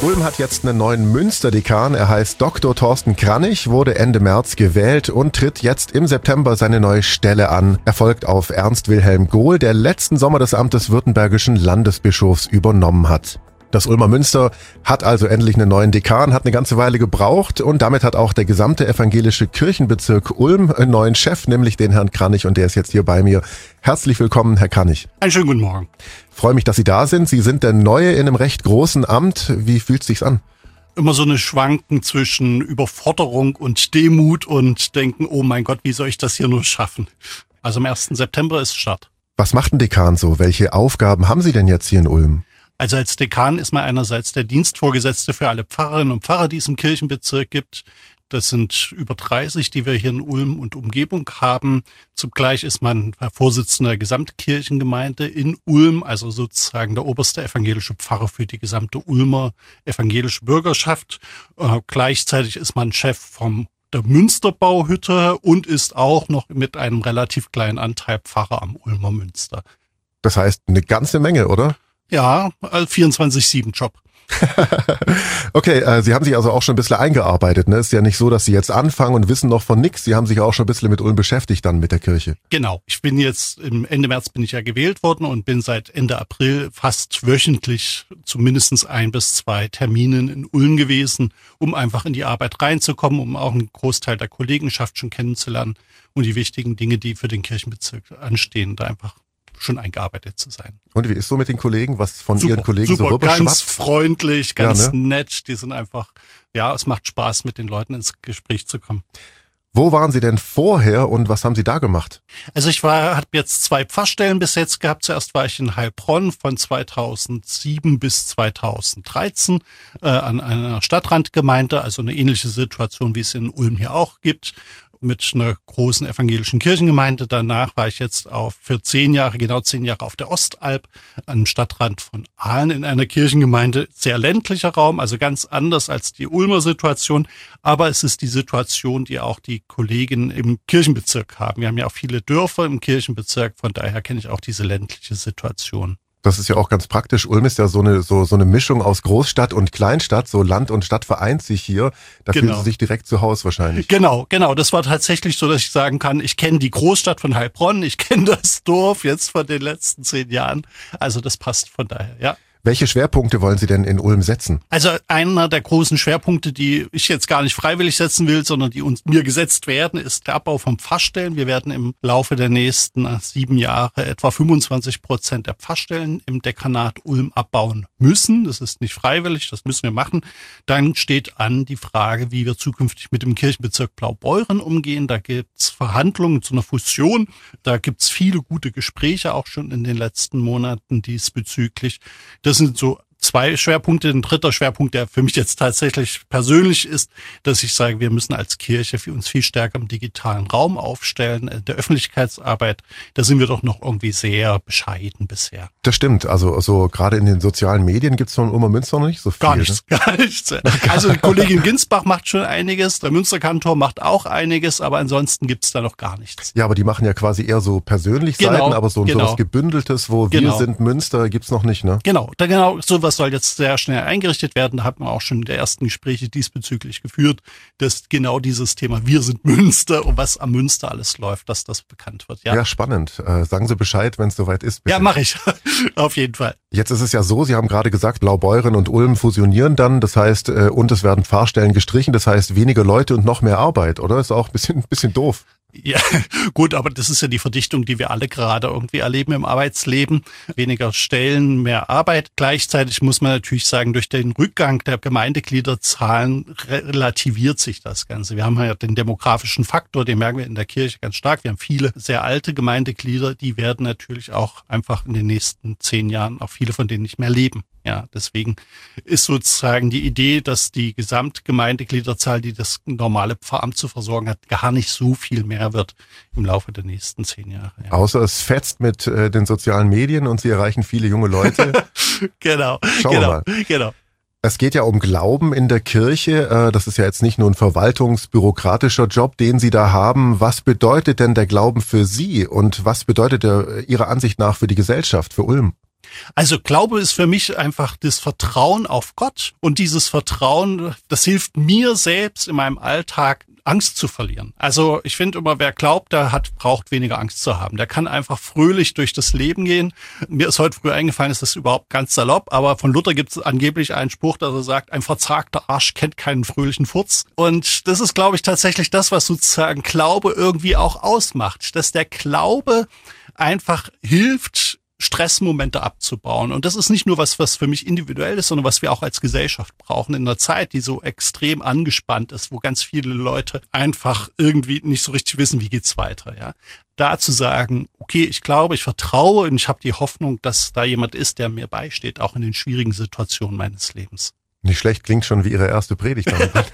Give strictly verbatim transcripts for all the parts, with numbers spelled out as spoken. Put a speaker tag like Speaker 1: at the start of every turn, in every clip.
Speaker 1: Ulm hat jetzt einen neuen Münsterdekan. Er heißt Doktor Thorsten Kranich, wurde Ende März gewählt und tritt jetzt im September seine neue Stelle an. Er folgt auf Ernst Wilhelm Gohl, der letzten Sommer das Amt des württembergischen Landesbischofs übernommen hat. Das Ulmer Münster hat also endlich einen neuen Dekan, hat eine ganze Weile gebraucht und damit hat auch der gesamte evangelische Kirchenbezirk Ulm einen neuen Chef, nämlich den Herrn Kranich, und der ist jetzt hier bei mir. Herzlich willkommen, Herr Kranich.
Speaker 2: Einen schönen guten Morgen.
Speaker 1: Freue mich, dass Sie da sind. Sie sind der Neue in einem recht großen Amt. Wie fühlt es sich an?
Speaker 2: Immer so eine Schwanken zwischen Überforderung und Demut und denken, oh mein Gott, wie soll ich das hier nur schaffen? Also am ersten September ist Start.
Speaker 1: Was macht ein Dekan so? Welche Aufgaben haben Sie denn jetzt hier in Ulm?
Speaker 2: Also als Dekan ist man einerseits der Dienstvorgesetzte für alle Pfarrerinnen und Pfarrer, die es im Kirchenbezirk gibt. Das sind über dreißig, die wir hier in Ulm und Umgebung haben. Zugleich ist man Vorsitzender der Gesamtkirchengemeinde in Ulm, also sozusagen der oberste evangelische Pfarrer für die gesamte Ulmer evangelische Bürgerschaft. Äh, gleichzeitig ist man Chef vom der Münsterbauhütte und ist auch noch mit einem relativ kleinen Anteil Pfarrer am Ulmer Münster.
Speaker 1: Das heißt eine ganze Menge, oder?
Speaker 2: Ja, vierundzwanzig sieben Job.
Speaker 1: Okay, äh, Sie haben sich also auch schon ein bisschen eingearbeitet, ne? Ist ja nicht so, dass Sie jetzt anfangen und wissen noch von nichts. Sie haben sich auch schon ein bisschen mit Ulm beschäftigt dann mit der Kirche.
Speaker 2: Genau. Ich bin jetzt, im Ende März bin ich ja gewählt worden und bin seit Ende April fast wöchentlich zu mindestens ein bis zwei Terminen in Ulm gewesen, um einfach in die Arbeit reinzukommen, um auch einen Großteil der Kollegenschaft schon kennenzulernen und die wichtigen Dinge, die für den Kirchenbezirk anstehen, da einfach schon eingearbeitet zu sein.
Speaker 1: Und wie ist so mit den Kollegen, was von
Speaker 2: super,
Speaker 1: Ihren Kollegen
Speaker 2: super,
Speaker 1: so rüberschwappt?
Speaker 2: Ganz freundlich, ganz
Speaker 1: ja, ne?
Speaker 2: nett. Die sind einfach, ja, es macht Spaß, mit den Leuten ins Gespräch zu kommen.
Speaker 1: Wo waren Sie denn vorher und was haben Sie da gemacht?
Speaker 2: Also ich war, habe jetzt zwei Pfarrstellen bis jetzt gehabt. Zuerst war ich in Heilbronn von zweitausendsieben bis zweitausenddreizehn äh, an einer Stadtrandgemeinde, also eine ähnliche Situation, wie es in Ulm hier auch gibt, mit einer großen evangelischen Kirchengemeinde. Danach war ich jetzt auf für zehn Jahre, genau zehn Jahre auf der Ostalb, am Stadtrand von Aalen in einer Kirchengemeinde. Sehr ländlicher Raum, also ganz anders als die Ulmer Situation. Aber es ist die Situation, die auch die Kollegen im Kirchenbezirk haben. Wir haben ja auch viele Dörfer im Kirchenbezirk, von daher kenne ich auch diese ländliche Situation.
Speaker 1: Das ist ja auch ganz praktisch. Ulm ist ja so eine so so eine Mischung aus Großstadt und Kleinstadt. So Land und Stadt vereint sich hier. Da
Speaker 2: genau.
Speaker 1: fühlen Sie sich direkt zu Hause wahrscheinlich.
Speaker 2: Genau, genau. Das war tatsächlich so, dass ich sagen kann, ich kenne die Großstadt von Heilbronn, ich kenne das Dorf jetzt von den letzten zehn Jahren. Also das passt von daher, ja.
Speaker 1: Welche Schwerpunkte wollen Sie denn in Ulm setzen?
Speaker 2: Also einer der großen Schwerpunkte, die ich jetzt gar nicht freiwillig setzen will, sondern die uns mir gesetzt werden, ist der Abbau von Pfarrstellen. Wir werden im Laufe der nächsten sieben Jahre etwa fünfundzwanzig Prozent der Pfarrstellen im Dekanat Ulm abbauen müssen. Das ist nicht freiwillig, das müssen wir machen. Dann steht an die Frage, wie wir zukünftig mit dem Kirchenbezirk Blaubeuren umgehen. Da gibt's Verhandlungen zu einer Fusion. Da gibt's viele gute Gespräche auch schon in den letzten Monaten diesbezüglich. Das sind so zwei Schwerpunkte. Ein dritter Schwerpunkt, der für mich jetzt tatsächlich persönlich ist, dass ich sage, wir müssen als Kirche für uns viel stärker im digitalen Raum aufstellen, der Öffentlichkeitsarbeit. Da sind wir doch noch irgendwie sehr bescheiden bisher.
Speaker 1: Das stimmt. Also, also gerade in den sozialen Medien gibt's von Ulmer Münster noch nicht so viel.
Speaker 2: Gar nichts,
Speaker 1: ne?
Speaker 2: gar nichts. Also die Kollegin Ginsbach macht schon einiges, der Münsterkantor macht auch einiges, aber ansonsten gibt's da noch gar nichts.
Speaker 1: Ja, aber die machen ja quasi eher so persönlich
Speaker 2: Genau,
Speaker 1: Seiten, aber so,
Speaker 2: genau.
Speaker 1: so was Gebündeltes, wo
Speaker 2: Genau.
Speaker 1: wir sind Münster, gibt's noch nicht, ne?
Speaker 2: Genau, da genau sowas soll jetzt sehr schnell eingerichtet werden. Da hat man auch schon die ersten Gespräche diesbezüglich geführt, dass genau dieses Thema Wir sind Münster und was am Münster alles läuft, dass das bekannt wird. Ja,
Speaker 1: Ja, spannend. Äh, sagen Sie Bescheid, wenn es soweit ist. Bitte.
Speaker 2: ja, mache ich. Auf jeden Fall.
Speaker 1: Jetzt ist es ja so, Sie haben gerade gesagt, Blaubeuren und Ulm fusionieren dann. Das heißt, äh, und es werden Pfarrstellen gestrichen. Das heißt, weniger Leute und noch mehr Arbeit, oder? Ist auch ein bisschen, ein bisschen doof.
Speaker 2: Ja, gut, aber das ist ja die Verdichtung, die wir alle gerade irgendwie erleben im Arbeitsleben. Weniger Stellen, mehr Arbeit. Gleichzeitig muss man natürlich sagen, durch den Rückgang der Gemeindegliederzahlen relativiert sich das Ganze. Wir haben ja den demografischen Faktor, den merken wir in der Kirche ganz stark. Wir haben viele sehr alte Gemeindeglieder, die werden natürlich auch einfach in den nächsten zehn Jahren, auch viele von denen nicht mehr leben. Ja, deswegen ist sozusagen die Idee, dass die Gesamtgemeindegliederzahl, die das normale Pfarramt zu versorgen hat, gar nicht so viel mehr wird im Laufe der nächsten zehn Jahre. Ja.
Speaker 1: Außer es fetzt mit äh, den sozialen Medien und Sie erreichen viele junge Leute.
Speaker 2: Genau,
Speaker 1: Schauen
Speaker 2: genau,
Speaker 1: wir mal.
Speaker 2: genau.
Speaker 1: Es geht ja um Glauben in der Kirche. Das ist ja jetzt nicht nur ein verwaltungsbürokratischer Job, den Sie da haben. Was bedeutet denn der Glauben für Sie und was bedeutet er Ihrer Ansicht nach für die Gesellschaft, für Ulm?
Speaker 2: Also Glaube ist für mich einfach das Vertrauen auf Gott. Und dieses Vertrauen, das hilft mir selbst in meinem Alltag, Angst zu verlieren. Also ich finde immer, wer glaubt, der hat, braucht weniger Angst zu haben. Der kann einfach fröhlich durch das Leben gehen. Mir ist heute früh eingefallen, ist das überhaupt ganz salopp, aber von Luther gibt es angeblich einen Spruch, dass er sagt, ein verzagter Arsch kennt keinen fröhlichen Furz. Und das ist, glaube ich, tatsächlich das, was sozusagen Glaube irgendwie auch ausmacht. Dass der Glaube einfach hilft, Stressmomente abzubauen. Und das ist nicht nur was, was für mich individuell ist, sondern was wir auch als Gesellschaft brauchen in einer Zeit, die so extrem angespannt ist, wo ganz viele Leute einfach irgendwie nicht so richtig wissen, wie geht's weiter, ja. Da zu sagen, okay, ich glaube, ich vertraue und ich habe die Hoffnung, dass da jemand ist, der mir beisteht, auch in den schwierigen Situationen meines Lebens.
Speaker 1: Nicht schlecht, klingt schon wie Ihre erste Predigt.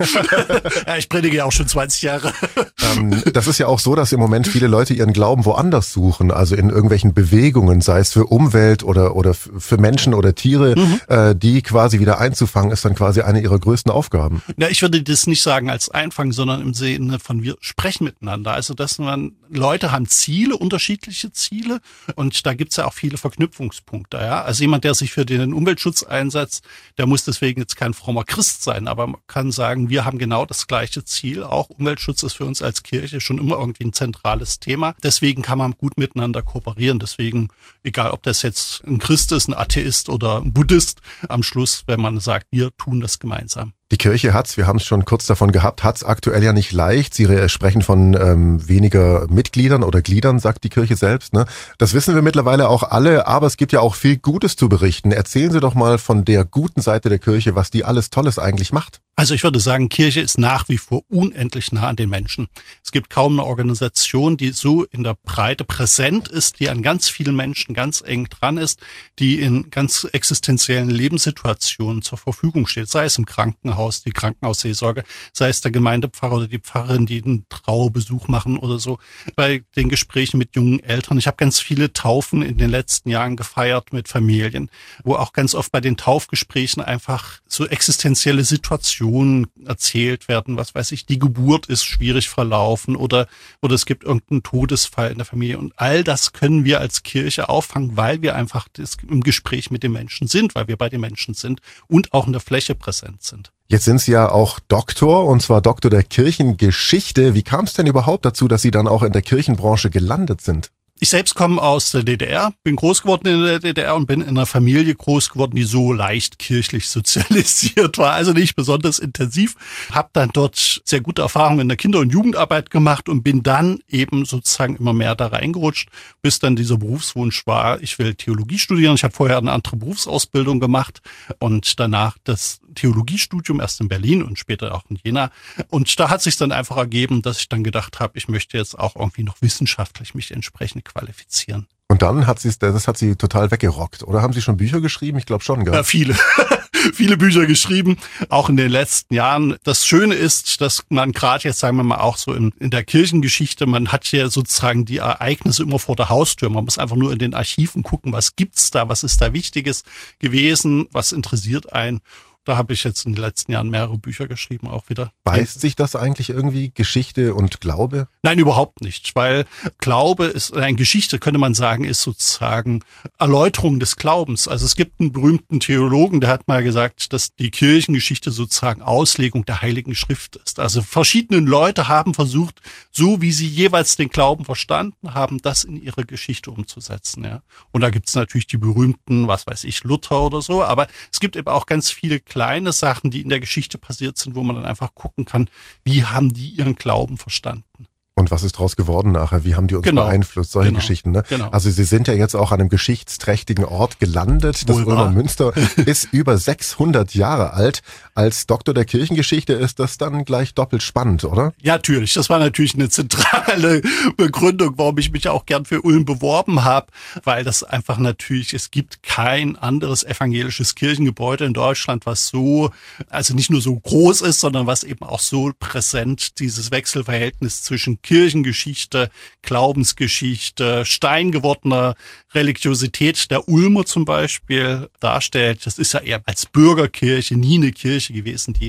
Speaker 2: Ja, ich predige ja auch schon zwanzig Jahre.
Speaker 1: Ähm, das ist ja auch so, dass im Moment viele Leute ihren Glauben woanders suchen, also in irgendwelchen Bewegungen, sei es für Umwelt oder oder für Menschen oder Tiere, mhm. äh, die quasi wieder einzufangen, ist dann quasi eine ihrer größten Aufgaben.
Speaker 2: Ja, ich würde das nicht sagen als Einfangen, sondern im Sinne von wir sprechen miteinander. Also dass man, Leute haben Ziele, unterschiedliche Ziele und da gibt's ja auch viele Verknüpfungspunkte. Ja? Also jemand, der sich für den Umweltschutz einsetzt, der muss deswegen jetzt kein frommer Christ sein, aber man kann sagen, wir haben genau das gleiche Ziel. Auch Umweltschutz ist für uns als Kirche schon immer irgendwie ein zentrales Thema. Deswegen kann man gut miteinander kooperieren. Deswegen, egal ob das jetzt ein Christ ist, ein Atheist oder ein Buddhist, am Schluss, wenn man sagt, wir tun das gemeinsam.
Speaker 1: Die Kirche hat's, wir haben es schon kurz davon gehabt, hat's aktuell ja nicht leicht. Sie sprechen von ähm, weniger Mitgliedern oder Gliedern, sagt die Kirche selbst. Ne? Das wissen wir mittlerweile auch alle, aber es gibt ja auch viel Gutes zu berichten. Erzählen Sie doch mal von der guten Seite der Kirche, was die alles Tolles eigentlich macht.
Speaker 2: Also ich würde sagen, Kirche ist nach wie vor unendlich nah an den Menschen. Es gibt kaum eine Organisation, die so in der Breite präsent ist, die an ganz vielen Menschen ganz eng dran ist, die in ganz existenziellen Lebenssituationen zur Verfügung steht, sei es im Krankenhaus, die Krankenhausseelsorge, sei es der Gemeindepfarrer oder die Pfarrerin, die einen Trauerbesuch machen oder so. Bei den Gesprächen mit jungen Eltern. Ich habe ganz viele Taufen in den letzten Jahren gefeiert mit Familien, wo auch ganz oft bei den Taufgesprächen einfach so existenzielle Situationen erzählt werden, was weiß ich, die Geburt ist schwierig verlaufen oder oder es gibt irgendeinen Todesfall in der Familie und all das können wir als Kirche auffangen, weil wir einfach das im Gespräch mit den Menschen sind, weil wir bei den Menschen sind und auch in der Fläche präsent sind.
Speaker 1: Jetzt sind Sie ja auch Doktor, und zwar Doktor der Kirchengeschichte. Wie kam es denn überhaupt dazu, dass Sie dann auch in der Kirchenbranche gelandet sind?
Speaker 2: Ich selbst komme aus der D D R, bin groß geworden in der D D R und bin in einer Familie groß geworden, die so leicht kirchlich sozialisiert war, also nicht besonders intensiv. Habe dann dort sehr gute Erfahrungen in der Kinder- und Jugendarbeit gemacht und bin dann eben sozusagen immer mehr da reingerutscht, bis dann dieser Berufswunsch war, ich will Theologie studieren. Ich habe vorher eine andere Berufsausbildung gemacht und danach das Theologiestudium erst in Berlin und später auch in Jena. Und da hat sich dann einfach ergeben, dass ich dann gedacht habe, ich möchte jetzt auch irgendwie noch wissenschaftlich mich entsprechend qualifizieren.
Speaker 1: Und dann hat sie das hat sie total weggerockt. Oder haben Sie schon Bücher geschrieben? Ich glaube schon, gell?
Speaker 2: Ja, viele. Viele Bücher geschrieben, auch in den letzten Jahren. Das Schöne ist, dass man gerade jetzt, sagen wir mal, auch so in, in der Kirchengeschichte, man hat ja sozusagen die Ereignisse immer vor der Haustür. Man muss einfach nur in den Archiven gucken, was gibt's da, was ist da Wichtiges gewesen, was interessiert einen. Da habe ich jetzt in den letzten Jahren mehrere Bücher geschrieben, auch wieder.
Speaker 1: Beißt sich das eigentlich irgendwie, Geschichte und Glaube?
Speaker 2: Nein, überhaupt nicht, weil Glaube ist, eine Geschichte, könnte man sagen, ist sozusagen Erläuterung des Glaubens. Also es gibt einen berühmten Theologen, der hat mal gesagt, dass die Kirchengeschichte sozusagen Auslegung der Heiligen Schrift ist. Also verschiedene Leute haben versucht, so wie sie jeweils den Glauben verstanden haben, das in ihre Geschichte umzusetzen. Ja. Und da gibt es natürlich die berühmten, was weiß ich, Luther oder so, aber es gibt eben auch ganz viele kleine Sachen, die in der Geschichte passiert sind, wo man dann einfach gucken kann, wie haben die ihren Glauben verstanden.
Speaker 1: Und was ist daraus geworden nachher? Wie haben die uns genau. beeinflusst? Solche
Speaker 2: genau.
Speaker 1: Geschichten, ne?
Speaker 2: Genau.
Speaker 1: Also Sie sind ja jetzt auch an einem geschichtsträchtigen Ort gelandet. Das Ulmer Münster ist über sechshundert Jahre alt. Als Doktor der Kirchengeschichte ist das dann gleich doppelt spannend, oder?
Speaker 2: Ja, natürlich. Das war natürlich eine zentrale Begründung, warum ich mich auch gern für Ulm beworben habe, weil das einfach natürlich, es gibt kein anderes evangelisches Kirchengebäude in Deutschland, was so, also nicht nur so groß ist, sondern was eben auch so präsent dieses Wechselverhältnis zwischen Kirchengeschichte, Glaubensgeschichte, steingewordener Religiosität der Ulmer zum Beispiel darstellt. Das ist ja eher als Bürgerkirche nie eine Kirche gewesen, die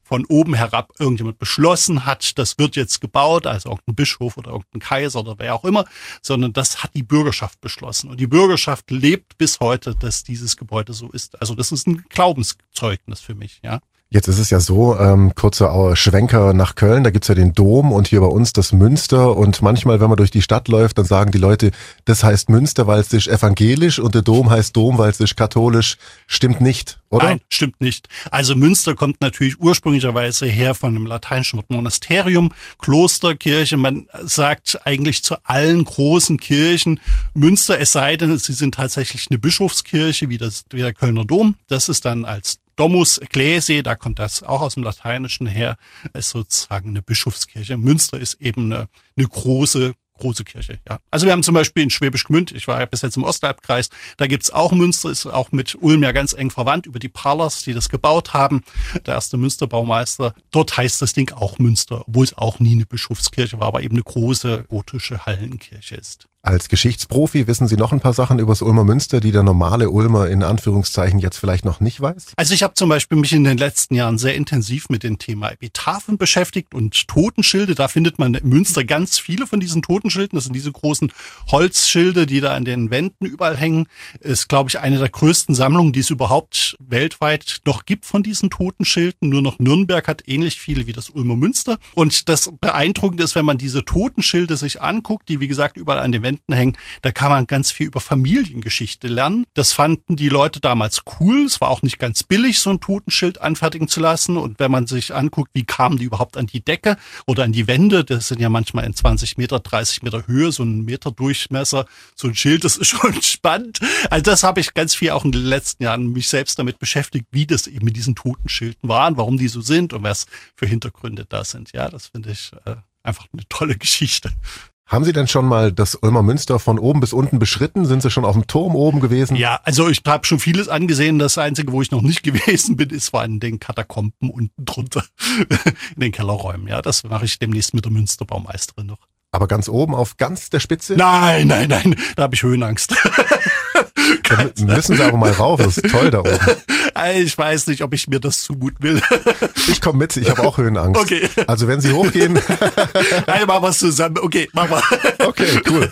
Speaker 2: von oben herab irgendjemand beschlossen hat, das wird jetzt gebaut, also irgendein Bischof oder irgendein Kaiser oder wer auch immer, sondern das hat die Bürgerschaft beschlossen. Und die Bürgerschaft lebt bis heute, dass dieses Gebäude so ist. Also das ist ein Glaubenszeugnis für mich, ja.
Speaker 1: Jetzt ist es ja so, ähm, kurzer Schwenker nach Köln, da gibt's ja den Dom und hier bei uns das Münster und manchmal, wenn man durch die Stadt läuft, dann sagen die Leute, das heißt Münster, weil es ist evangelisch und der Dom heißt Dom, weil es ist katholisch. Stimmt nicht, oder?
Speaker 2: Nein, stimmt nicht. Also Münster kommt natürlich ursprünglicherweise her von dem lateinischen Wort Monasterium, Kloster, Kirche. Man sagt eigentlich zu allen großen Kirchen Münster, es sei denn, sie sind tatsächlich eine Bischofskirche, wie, das, wie der Kölner Dom. Das ist dann als Domus Ecclesiae, da kommt das auch aus dem Lateinischen her, ist sozusagen eine Bischofskirche. Münster ist eben eine, eine große, große Kirche, ja. Also wir haben zum Beispiel in Schwäbisch Gmünd, ich war ja bis jetzt im Ostalbkreis, da gibt's auch Münster, ist auch mit Ulm ja ganz eng verwandt über die Parlers, die das gebaut haben. Der erste Münsterbaumeister. Dort heißt das Ding auch Münster, obwohl es auch nie eine Bischofskirche war, aber eben eine große gotische Hallenkirche ist.
Speaker 1: Als Geschichtsprofi wissen Sie noch ein paar Sachen über das Ulmer Münster, die der normale Ulmer in Anführungszeichen jetzt vielleicht noch nicht weiß?
Speaker 2: Also ich habe zum Beispiel mich in den letzten Jahren sehr intensiv mit dem Thema Epitaphen beschäftigt und Totenschilde. Da findet man in Münster ganz viele von diesen Totenschilden. Das sind diese großen Holzschilde, die da an den Wänden überall hängen. Ist, glaube ich, eine der größten Sammlungen, die es überhaupt weltweit noch gibt von diesen Totenschilden. Nur noch Nürnberg hat ähnlich viele wie das Ulmer Münster. Und das Beeindruckende ist, wenn man diese Totenschilde sich anguckt, die wie gesagt überall an den Wänden hängen, da kann man ganz viel über Familiengeschichte lernen. Das fanden die Leute damals cool. Es war auch nicht ganz billig, so ein Totenschild anfertigen zu lassen. Und wenn man sich anguckt, wie kamen die überhaupt an die Decke oder an die Wände, das sind ja manchmal in zwanzig Meter, dreißig Meter Höhe, so ein Meter Durchmesser, so ein Schild, das ist schon spannend. Also das habe ich ganz viel auch in den letzten Jahren mich selbst damit beschäftigt, wie das eben mit diesen Totenschilden waren, warum die so sind und was für Hintergründe da sind. Ja, das finde ich äh, einfach eine tolle Geschichte.
Speaker 1: Haben Sie denn schon mal das Ulmer Münster von oben bis unten beschritten? Sind Sie schon auf dem Turm oben gewesen?
Speaker 2: Ja, also ich habe schon vieles angesehen. Das Einzige, wo ich noch nicht gewesen bin, ist war in den Katakomben unten drunter, in den Kellerräumen. Ja, das mache ich demnächst mit der Münsterbaumeisterin noch.
Speaker 1: Aber ganz oben auf ganz der Spitze?
Speaker 2: Nein, nein, nein, da habe ich Höhenangst.
Speaker 1: Dann müssen Sie aber mal rauf, das ist toll da oben.
Speaker 2: Ich weiß nicht, ob ich mir das zumuten will.
Speaker 1: Ich komme mit, ich habe auch Höhenangst.
Speaker 2: Okay.
Speaker 1: Also wenn Sie hochgehen.
Speaker 2: Nein, machen wir es zusammen. Okay, machen wir.
Speaker 1: Okay, cool.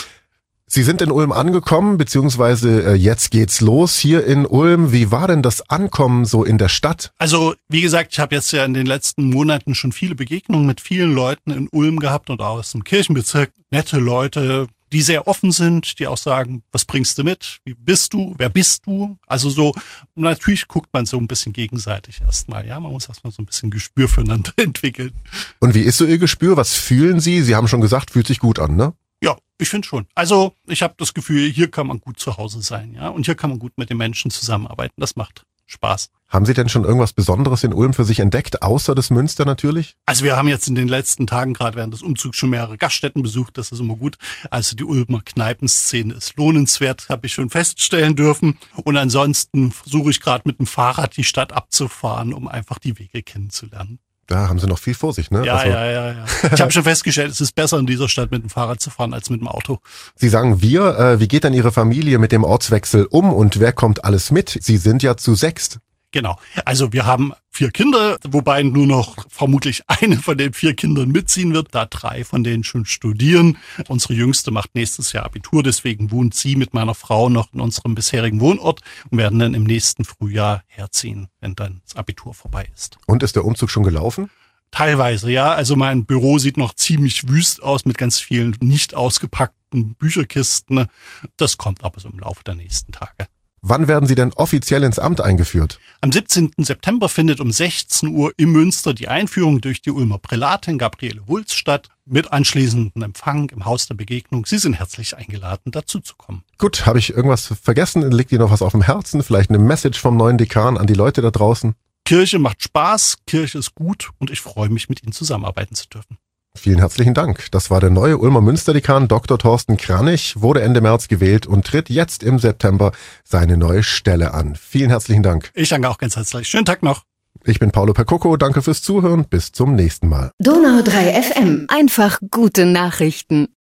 Speaker 1: Sie sind in Ulm angekommen, beziehungsweise äh, jetzt geht's los hier in Ulm. Wie war denn das Ankommen so in der Stadt?
Speaker 2: Also wie gesagt, ich habe jetzt ja in den letzten Monaten schon viele Begegnungen mit vielen Leuten in Ulm gehabt und auch aus dem Kirchenbezirk. Nette Leute, die sehr offen sind, die auch sagen, was bringst du mit? Wie bist du? Wer bist du? Also so, natürlich guckt man so ein bisschen gegenseitig erstmal. Ja, man muss erstmal so ein bisschen Gespür füreinander entwickeln.
Speaker 1: Und wie ist so Ihr Gespür? Was fühlen Sie? Sie haben schon gesagt, fühlt sich gut an, ne?
Speaker 2: Ja, ich finde schon. Also ich habe das Gefühl, hier kann man gut zu Hause sein, ja, und hier kann man gut mit den Menschen zusammenarbeiten. Das macht Spaß.
Speaker 1: Haben Sie denn schon irgendwas Besonderes in Ulm für sich entdeckt, außer das Münster natürlich?
Speaker 2: Also wir haben jetzt in den letzten Tagen, gerade während des Umzugs, schon mehrere Gaststätten besucht. Das ist immer gut. Also die Ulmer Kneipenszene ist lohnenswert, habe ich schon feststellen dürfen. Und ansonsten versuche ich gerade mit dem Fahrrad die Stadt abzufahren, um einfach die Wege kennenzulernen.
Speaker 1: Da haben Sie noch viel vor sich, ne?
Speaker 2: Ja,
Speaker 1: also,
Speaker 2: ja, ja, ja. Ich habe schon festgestellt, es ist besser in dieser Stadt mit dem Fahrrad zu fahren als mit dem Auto.
Speaker 1: Sie sagen wir, äh, wie geht denn Ihre Familie mit dem Ortswechsel um und wer kommt alles mit? Sie sind ja zu sechst.
Speaker 2: Genau. Also wir haben vier Kinder, wobei nur noch vermutlich eine von den vier Kindern mitziehen wird, da drei von denen schon studieren. Unsere Jüngste macht nächstes Jahr Abitur, deswegen wohnt sie mit meiner Frau noch in unserem bisherigen Wohnort und werden dann im nächsten Frühjahr herziehen, wenn dann das Abitur vorbei ist.
Speaker 1: Und ist der Umzug schon gelaufen?
Speaker 2: Teilweise, ja. Also mein Büro sieht noch ziemlich wüst aus mit ganz vielen nicht ausgepackten Bücherkisten. Das kommt aber so im Laufe der nächsten Tage.
Speaker 1: Wann werden Sie denn offiziell ins Amt eingeführt?
Speaker 2: Am siebzehnten September findet um sechzehn Uhr im Münster die Einführung durch die Ulmer Prälatin Gabriele Wulz statt, mit anschließendem Empfang im Haus der Begegnung. Sie sind herzlich eingeladen, dazu zu kommen.
Speaker 1: Gut, habe ich irgendwas vergessen? Liegt Ihnen noch was auf dem Herzen? Vielleicht eine Message vom neuen Dekan an die Leute da draußen?
Speaker 2: Kirche macht Spaß, Kirche ist gut und ich freue mich, mit Ihnen zusammenarbeiten zu dürfen.
Speaker 1: Vielen herzlichen Dank. Das war der neue Ulmer Münsterdekan Doktor Thorsten Kranich, wurde Ende März gewählt und tritt jetzt im September seine neue Stelle an. Vielen herzlichen Dank.
Speaker 2: Ich danke auch ganz herzlich. Schönen Tag noch.
Speaker 1: Ich bin Paolo Percoco, danke fürs Zuhören, bis zum nächsten Mal.
Speaker 3: Donau drei F M, einfach gute Nachrichten.